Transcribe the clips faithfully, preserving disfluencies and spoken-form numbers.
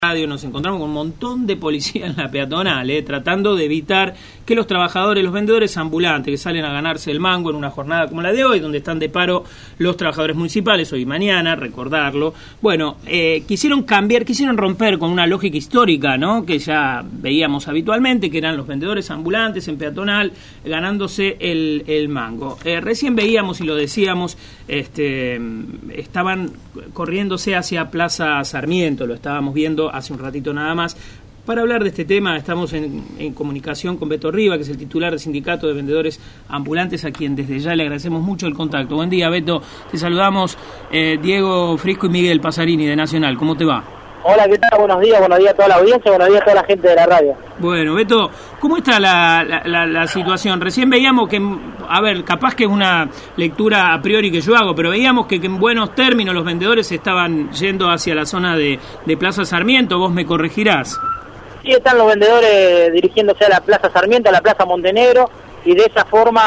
radio nos encontramos con un montón de policía en la peatonal, eh, tratando de evitar que los trabajadores, los vendedores ambulantes que salen a ganarse el mango en una jornada como la de hoy, donde están de paro los trabajadores municipales, hoy y mañana, recordarlo, bueno, eh, quisieron cambiar, quisieron romper con una lógica histórica, ¿no?, que ya veíamos habitualmente, que eran los vendedores ambulantes en peatonal ganándose el, el mango. Eh, recién veíamos y lo decíamos, este, estaban corriéndose hacia Plaza Sarmiento, lo estábamos viendo hace un ratito nada más. Para hablar de este tema estamos en, en comunicación con Beto Riva, que es el titular del Sindicato de Vendedores Ambulantes, a quien desde ya le agradecemos mucho el contacto. Buen día, Beto. Te saludamos eh, Diego Frisco y Miguel Pasarini de Nacional. ¿Cómo te va? Hola, ¿qué tal? Buenos días, buenos días a toda la audiencia, buenos días a toda la gente de la radio. Bueno, Beto, ¿cómo está la, la, la, la situación? Recién veíamos que, a ver, capaz que es una lectura a priori que yo hago, pero veíamos que, que en buenos términos los vendedores estaban yendo hacia la zona de, de Plaza Sarmiento, vos me corregirás. Sí, están los vendedores dirigiéndose a la Plaza Sarmiento, a la Plaza Montenegro, y de esa forma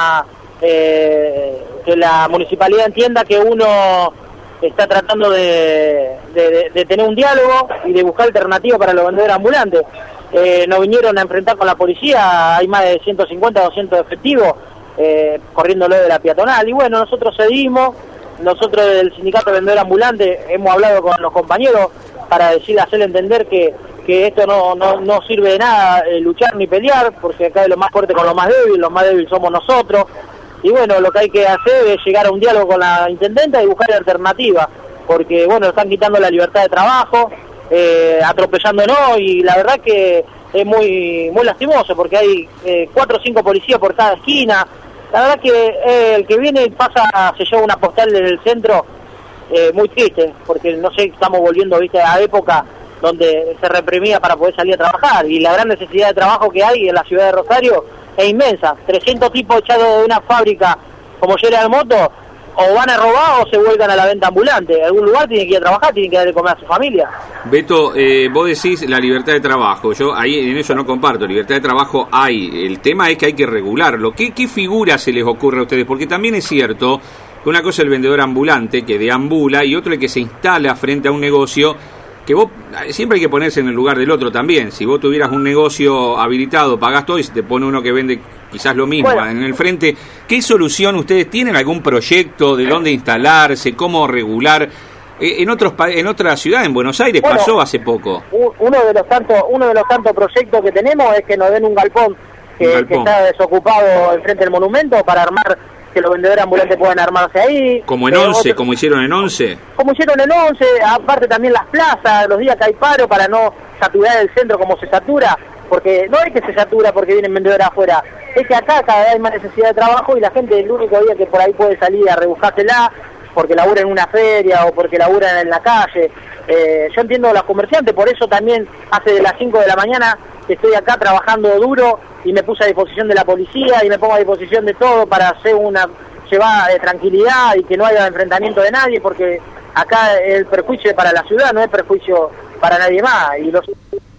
eh, que la municipalidad entienda que uno está tratando de, de, de tener un diálogo y de buscar alternativas para los vendedores ambulantes. Eh, nos vinieron a enfrentar con la policía, hay más de ciento cincuenta, doscientos efectivos eh, corriéndolo de la peatonal, y bueno, nosotros cedimos. Nosotros del Sindicato de Vendedores Ambulantes hemos hablado con los compañeros para decir, hacerle entender que, que esto no, no, no sirve de nada eh, luchar ni pelear, porque acá es lo más fuerte con lo más débil, los más débiles somos nosotros. Y bueno, lo que hay que hacer es llegar a un diálogo con la intendenta y buscar alternativas, porque bueno, están quitando la libertad de trabajo, eh, atropellándonos, y la verdad que es muy muy lastimoso, porque hay eh, cuatro o cinco policías por cada esquina. La verdad que eh, el que viene y pasa, se lleva una postal en el centro eh, muy triste, porque no sé, estamos volviendo, viste, a época donde se reprimía para poder salir a trabajar, y la gran necesidad de trabajo que hay en la ciudad de Rosario es inmensa. trescientos tipos echados de una fábrica como General Motors, o van a robar o se vuelcan a la venta ambulante. En algún lugar tienen que ir a trabajar, tienen que darle de comer a su familia. Beto, eh, vos decís la libertad de trabajo. Yo ahí en eso no comparto. Libertad de trabajo hay. El tema es que hay que regularlo. ¿Qué, qué figura se les ocurre a ustedes? Porque también es cierto que una cosa es el vendedor ambulante, que deambula, y otro es el que se instala frente a un negocio, que vos siempre hay que ponerse en el lugar del otro también. Si vos tuvieras un negocio habilitado, pagás todo, y se te pone uno que vende quizás lo mismo bueno en el frente, ¿qué solución ustedes tienen? ¿Algún proyecto de dónde instalarse, cómo regular? Eh, en otros en otra ciudad, en Buenos Aires, bueno, pasó hace poco. Uno de los tantos uno de los tantos proyectos que tenemos es que nos den un galpón que, un galpón. que está desocupado enfrente del monumento, para armar, que los vendedores ambulantes puedan armarse ahí. Como en once, otro, como hicieron en once. Como hicieron en once, aparte también las plazas, los días que hay paro, para no saturar el centro como se satura, porque no es que se satura porque vienen vendedores afuera, es que acá cada vez hay más necesidad de trabajo, y la gente el único día que por ahí puede salir a rebuscársela, porque labura en una feria o porque laburan en la calle. Eh, yo entiendo a los comerciantes, por eso también hace de las cinco de la mañana que estoy acá trabajando duro, y me puse a disposición de la policía y me pongo a disposición de todo para hacer una llevada de tranquilidad y que no haya enfrentamiento de nadie, porque acá el perjuicio es para la ciudad, no es perjuicio para nadie más. Y los,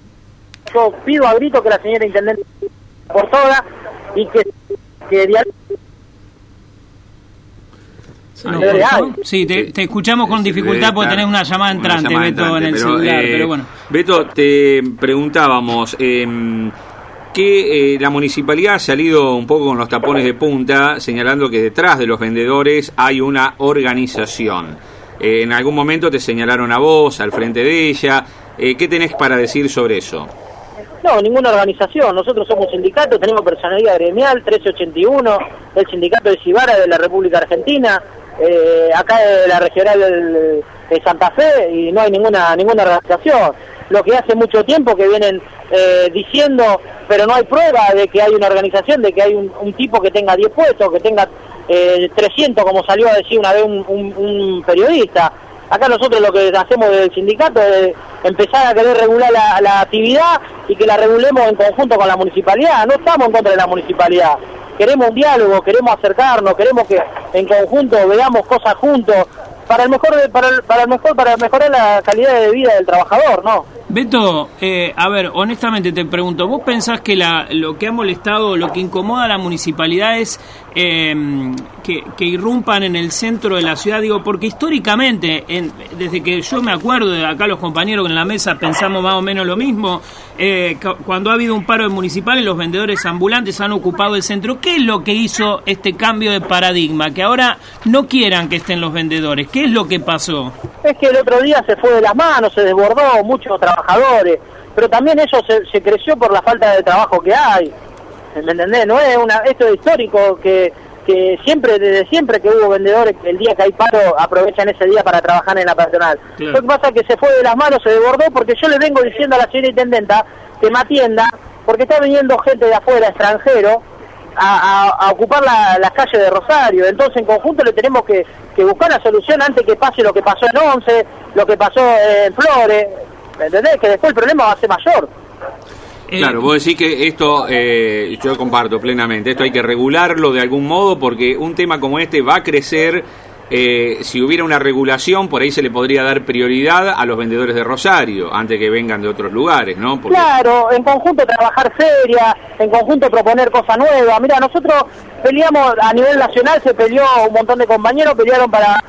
yo pido a grito que la señora intendente por todas y que, que dialogue. Sí, te, te escuchamos con dificultad porque tenés una llamada entrante, una llamada Beto, entrante, en el pero, celular, eh, pero bueno. Beto, te preguntábamos, eh, que eh, la municipalidad ha salido un poco con los tapones de punta, señalando que detrás de los vendedores hay una organización. Eh, en algún momento te señalaron a vos, al frente de ella. Eh, ¿Qué tenés para decir sobre eso? No, ninguna organización. Nosotros somos un sindicato, tenemos personalidad gremial, trece ochenta y uno, el sindicato de Cibara de la República Argentina, eh, acá de la regional de, de Santa Fe, y no hay ninguna ninguna organización. Lo que hace mucho tiempo que vienen eh, diciendo, pero no hay prueba de que hay una organización, de que hay un, un tipo que tenga diez puestos, que tenga eh, trescientos, como salió a decir una vez un, un, un periodista. Acá nosotros lo que hacemos desde el sindicato es empezar a querer regular la, la actividad, y que la regulemos en conjunto con la municipalidad. No estamos en contra de la municipalidad. Queremos un diálogo, queremos acercarnos, queremos que en conjunto veamos cosas juntos, para el mejor para el, para el mejor para mejorar la calidad de vida del trabajador, ¿no? Beto, eh, a ver, honestamente te pregunto, ¿vos pensás que la, lo que ha molestado, lo que incomoda a la municipalidad es eh, que, que irrumpan en el centro de la ciudad, digo, porque históricamente, en, desde que yo me acuerdo, de acá los compañeros en la mesa pensamos más o menos lo mismo, eh, cuando ha habido un paro municipal, los vendedores ambulantes han ocupado el centro. ¿Qué es lo que hizo este cambio de paradigma? Que ahora no quieran que estén los vendedores. ¿Qué es lo que pasó? Es que el otro día se fue de las manos, se desbordó, muchos trabajadores, pero también eso se, se creció por la falta de trabajo que hay. ¿Me entendés? No es una, esto es histórico, que, que siempre, desde siempre que hubo vendedores, el día que hay paro, aprovechan ese día para trabajar en la patronal. Claro. Lo que pasa es que se fue de las manos, se desbordó, porque yo le vengo diciendo a la señora intendenta que me atienda, porque está viniendo gente de afuera, extranjero, a, a, a ocupar la, las calles de Rosario. Entonces en conjunto le tenemos que, que buscar una solución antes que pase lo que pasó en Once, lo que pasó en Flores, ¿me entendés? Que después el problema va a ser mayor. Claro, vos decís que esto, eh, yo comparto plenamente, esto hay que regularlo de algún modo, porque un tema como este va a crecer. Eh, si hubiera una regulación, por ahí se le podría dar prioridad a los vendedores de Rosario, antes que vengan de otros lugares, ¿no? Porque... Claro, en conjunto trabajar feria, en conjunto proponer cosas nuevas. Mira, nosotros peleamos a nivel nacional, se peleó, un montón de compañeros pelearon para...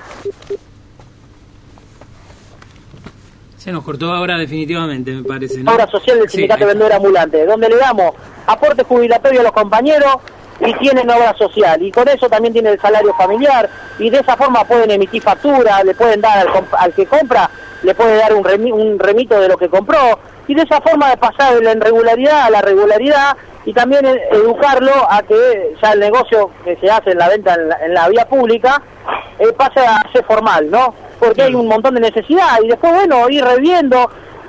Se nos cortó ahora definitivamente, me parece, ¿no? Obra social del Sindicato sí, de Vendedores Ambulantes, donde le damos aporte jubilatorio a los compañeros y tienen obra social, y con eso también tienen el salario familiar, y de esa forma pueden emitir factura, le pueden dar al, al que compra, le puede dar un, remi, un remito de lo que compró, y de esa forma de pasar de la irregularidad a la regularidad, y también educarlo a que ya el negocio que se hace en la venta en la, en la vía pública eh, pase a ser formal, ¿no? Porque hay un montón de necesidad, y después, bueno, ir reviendo,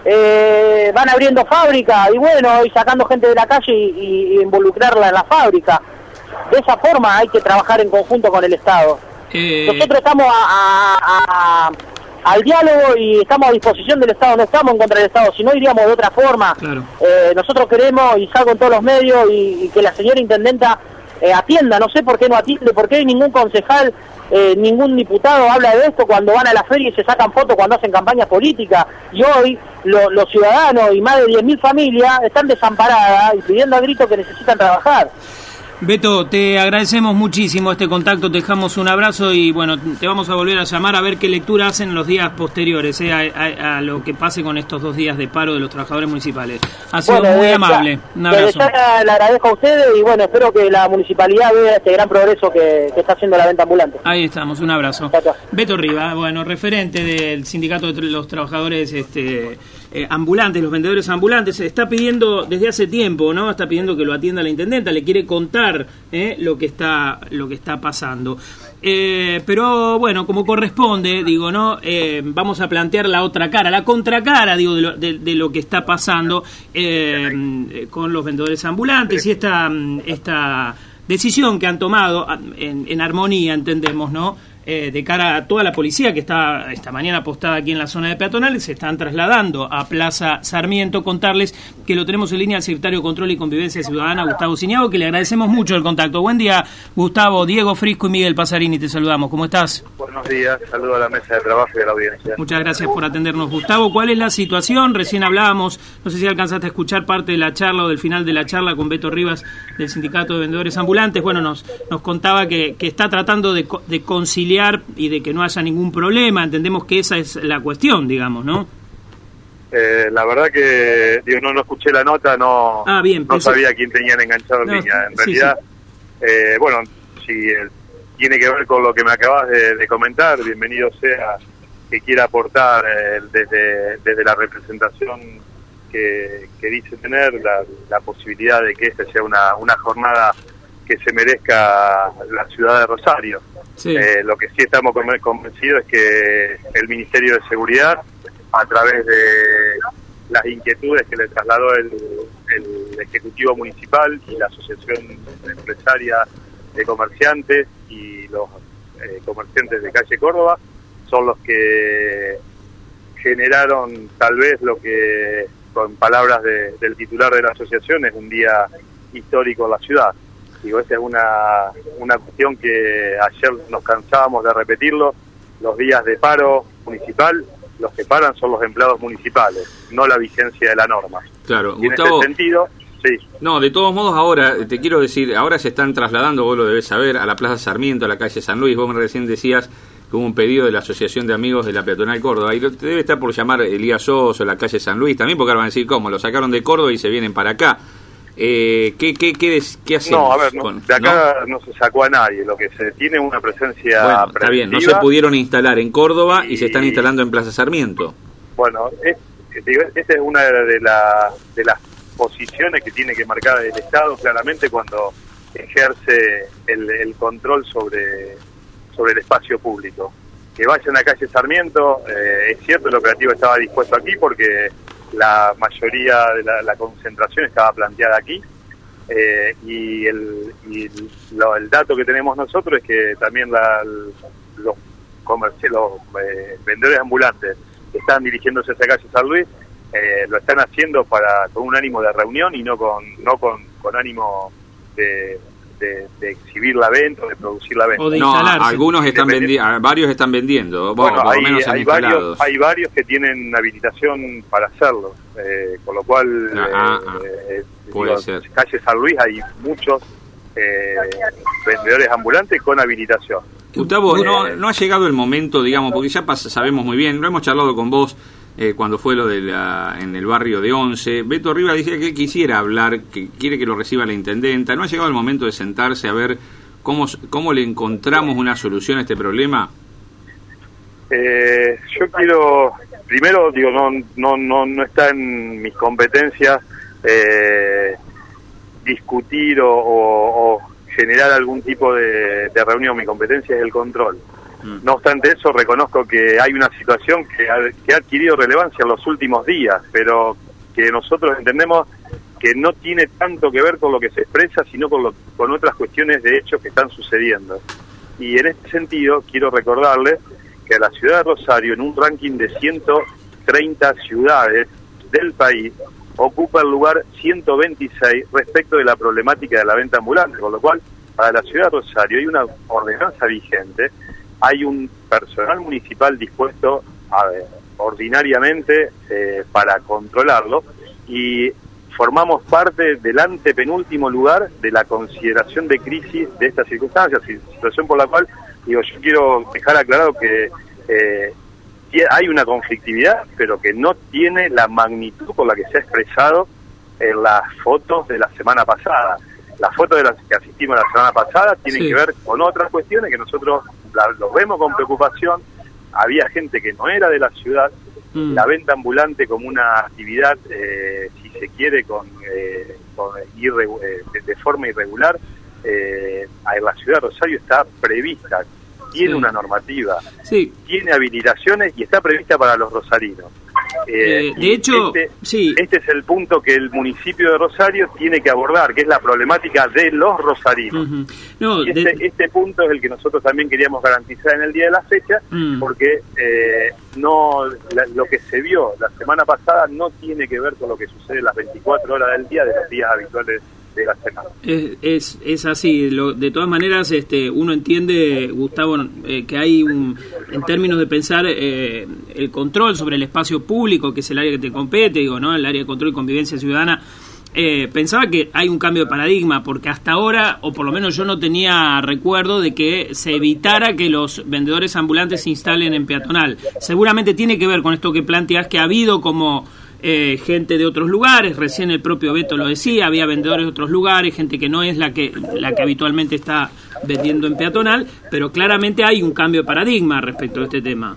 eh, van abriendo fábricas, y bueno, y sacando gente de la calle y, y involucrarla en la fábrica. De esa forma hay que trabajar en conjunto con el Estado. Eh... Nosotros estamos a, a, a, al diálogo y estamos a disposición del Estado, no estamos en contra del Estado, si no iríamos de otra forma. Claro. Eh, nosotros queremos, y salgo en todos los medios, y, y que la señora intendenta eh, atienda, no sé por qué no atiende, por qué ningún concejal, eh, ningún diputado habla de esto cuando van a la feria y se sacan fotos cuando hacen campañas políticas, y hoy lo, los ciudadanos y más de diez mil familias están desamparadas y pidiendo a grito que necesitan trabajar. Beto, te agradecemos muchísimo este contacto, te dejamos un abrazo y bueno, te vamos a volver a llamar a ver qué lectura hacen en los días posteriores eh, a, a, a lo que pase con estos dos días de paro de los trabajadores municipales. Ha sido bueno, muy eh, amable, un abrazo. Le agradezco a ustedes y bueno, espero que la municipalidad vea este gran progreso que, que está haciendo la venta ambulante. Ahí estamos, un abrazo. Chao, chao. Beto Riva, bueno, referente del sindicato de los trabajadores este eh, ambulantes, los vendedores ambulantes, está pidiendo desde hace tiempo, ¿no? Está pidiendo que lo atienda la intendenta, le quiere contar eh, lo que está lo que está pasando. Eh, pero bueno, como corresponde, digo, ¿no? Eh, vamos a plantear la otra cara, la contracara, digo, de lo, de, de lo que está pasando eh, con los vendedores ambulantes y esta esta decisión que han tomado en, en armonía, entendemos, ¿no? Eh, de cara a toda la policía que está esta mañana apostada aquí en la zona de peatonales, se están trasladando a Plaza Sarmiento. Contarles que lo tenemos en línea al secretario de Control y Convivencia Ciudadana, Gustavo Siniago, que le agradecemos mucho el contacto. Buen día, Gustavo. Diego Frisco y Miguel Pasarini, te saludamos. ¿Cómo estás? Buenos días, saludo a la mesa de trabajo y a la audiencia. Muchas gracias por atendernos, Gustavo. ¿Cuál es la situación? Recién hablábamos, no sé si alcanzaste a escuchar parte de la charla o del final de la charla con Beto Rivas del Sindicato de Vendedores Ambulantes. Bueno, nos, nos contaba que, que está tratando de, de conciliar y de que no haya ningún problema. Entendemos que esa es la cuestión, digamos, ¿no? Eh, la verdad que digo, no, no escuché la nota, no, ah, bien, no pensé... sabía quién tenían enganchado en no, línea. En realidad, sí, sí. Eh, bueno, si eh, tiene que ver con lo que me acabas de, de comentar, bienvenido sea que quiera aportar eh, desde, desde la representación que, que dice tener, la, la posibilidad de que esta sea una, una jornada que se merezca la ciudad de Rosario. Sí. Eh, lo que sí estamos convencidos es que el Ministerio de Seguridad, a través de las inquietudes que le trasladó el, el Ejecutivo Municipal y la Asociación Empresaria de Comerciantes y los eh, comerciantes de Calle Córdoba, son los que generaron tal vez lo que, con palabras de, del titular de la asociación, es un día histórico en la ciudad. Digo, esta es una, una cuestión que ayer nos cansábamos de repetirlo. Los días de paro municipal, los que paran son los empleados municipales, no la vigencia de la norma. Claro, y Gustavo... en ese sentido, Sí. No, de todos modos ahora, te quiero decir, ahora se están trasladando, vos lo debés saber, a la Plaza Sarmiento, a la calle San Luis. Vos me recién decías que hubo un pedido de la Asociación de Amigos de la Peatonal Córdoba. Y te debe estar por llamar Elías Oso, la calle San Luis también, porque ahora van a decir, ¿cómo? Lo sacaron de Córdoba y se vienen para acá. Eh, ¿qué, qué, qué, qué hacemos? No, a ver, no, con, de acá ¿no? no se sacó a nadie. Lo que se tiene es una presencia Bueno, está bien, no se pudieron instalar en Córdoba y, y se están instalando en Plaza Sarmiento. Bueno, es, esta es una de, la, de las posiciones que tiene que marcar el Estado claramente cuando ejerce el, el control sobre, sobre el espacio público. Que vayan a calle Sarmiento, eh, es cierto, el operativo estaba dispuesto aquí porque la mayoría de la, la concentración estaba planteada aquí, eh, y, el, y el, lo, el dato que tenemos nosotros es que también la, los, comerci los eh, vendedores ambulantes que están dirigiéndose hacia calle San Luis, eh, lo están haciendo para con un ánimo de reunión y no con no con, con ánimo de, de, de exhibir la venta o de producir la venta. No, algunos están vendiendo, varios están vendiendo. Bueno, por hay, lo menos hay, varios, hay varios que tienen habilitación para hacerlo, eh, con lo cual ah, ah, eh, puede digo, ser. calle San Luis hay muchos eh, vendedores ambulantes con habilitación. Gustavo, no, no ha llegado el momento, digamos, porque ya pasa, sabemos muy bien, lo hemos charlado con vos eh, cuando fue lo de la, en el barrio de Once. Beto Rivas dice que quisiera hablar, que quiere que lo reciba la intendenta. ¿No ha llegado el momento de sentarse a ver cómo, cómo le encontramos una solución a este problema? Eh, yo quiero, primero, digo, no, no, no, no está en mis competencias eh, discutir o, o, o generar algún tipo de, de reunión. Mi competencia es el control. Mm. No obstante eso, reconozco que hay una situación que ha, que ha adquirido relevancia en los últimos días, pero que nosotros entendemos que no tiene tanto que ver con lo que se expresa, sino con, lo, con otras cuestiones de hechos que están sucediendo. Y en este sentido, quiero recordarles que la ciudad de Rosario, en un ranking de ciento treinta ciudades del país, ocupa el lugar ciento veintiséis respecto de la problemática de la venta ambulante, con lo cual para la ciudad de Rosario hay una ordenanza vigente, hay un personal municipal dispuesto a ver, ordinariamente eh, para controlarlo, y formamos parte del antepenúltimo lugar de la consideración de crisis de estas circunstancias, situación por la cual, digo, yo quiero dejar aclarado que eh, hay una conflictividad, pero que no tiene la magnitud con la que se ha expresado en las fotos de la semana pasada. Las fotos de las que asistimos la semana pasada tienen sí. que ver con otras cuestiones que nosotros la, los vemos con preocupación. Había gente que no era de la ciudad, mm. la venta ambulante como una actividad, eh, si se quiere, con, eh, con irre, eh, de, de forma irregular, eh, en la ciudad de Rosario está prevista. Tiene sí. una normativa, sí. tiene habilitaciones y está prevista para los rosarinos. Eh, eh, de hecho, este, sí. este es el punto que el municipio de Rosario tiene que abordar, que es la problemática de los rosarinos. Uh-huh. no, y este, de... este punto es el que nosotros también queríamos garantizar en el día de la fecha, uh-huh. porque eh, no la, lo que se vio la semana pasada no tiene que ver con lo que sucede las veinticuatro horas del día de los días habituales de la semana. Es, es, es así. Lo, de todas maneras, este, uno entiende, Gustavo, eh, que hay un, en términos de pensar eh, el control sobre el espacio público, que es el área que te compete, digo, ¿no? El área de control y convivencia ciudadana. Eh, pensaba que hay un cambio de paradigma, porque hasta ahora, o por lo menos yo no tenía recuerdo de que se evitara que los vendedores ambulantes se instalen en peatonal. Seguramente tiene que ver con esto que planteas, que ha habido como Eh, gente de otros lugares, recién el propio Beto lo decía, había vendedores de otros lugares, gente que no es la que la que habitualmente está vendiendo en peatonal, pero claramente hay un cambio de paradigma respecto a este tema.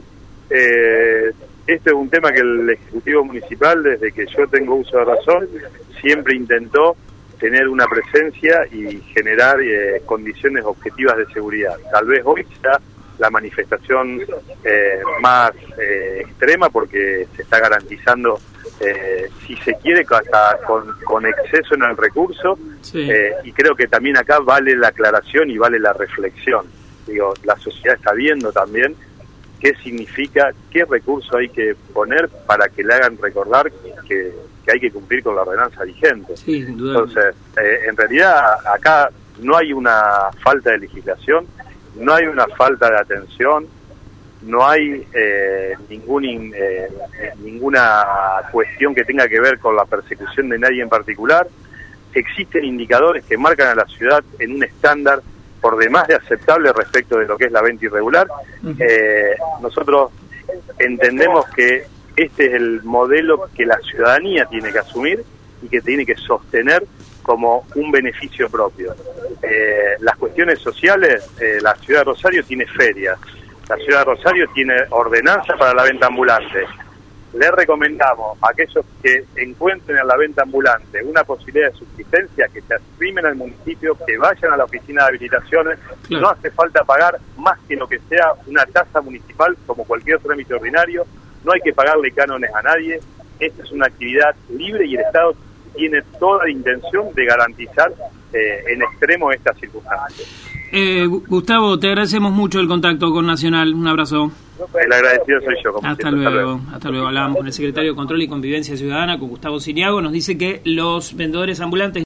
Eh, este es un tema que el Ejecutivo Municipal, desde que yo tengo uso de razón, siempre intentó tener una presencia y generar eh, condiciones objetivas de seguridad. Tal vez hoy sea la manifestación eh, más eh, extrema, porque se está garantizando, eh, si se quiere, hasta con, con exceso en el recurso, sí. eh, y creo que también acá vale la aclaración y vale la reflexión. Digo, la sociedad está viendo también qué significa, qué recurso hay que poner para que le hagan recordar que, que hay que cumplir con la ordenanza vigente. Sí, entonces, eh, en realidad acá no hay una falta de legislación, no hay una falta de atención, no hay eh, ningún, eh, ninguna cuestión que tenga que ver con la persecución de nadie en particular. Existen indicadores que marcan a la ciudad en un estándar por demás de aceptable respecto de lo que es la venta irregular. Eh, nosotros entendemos que este es el modelo que la ciudadanía tiene que asumir y que tiene que sostener como un beneficio propio. Eh, las cuestiones sociales, eh, la ciudad de Rosario tiene ferias, la ciudad de Rosario tiene ordenanza para la venta ambulante. Les recomendamos a aquellos que encuentren en la venta ambulante una posibilidad de subsistencia que se arrimen al municipio, que vayan a la oficina de habilitaciones. Claro. No hace falta pagar más que lo que sea una tasa municipal como cualquier trámite ordinario, no hay que pagarle cánones a nadie. Esta es una actividad libre y el Estado tiene toda la intención de garantizar eh, en extremo estas circunstancias. Eh, Gustavo, te agradecemos mucho el contacto con Nacional. Un abrazo. El agradecido soy yo. Como hasta, luego, hasta luego. Hasta luego. Hablábamos con el secretario de Control y Convivencia Ciudadana, con Gustavo Siniago. Nos dice que los vendedores ambulantes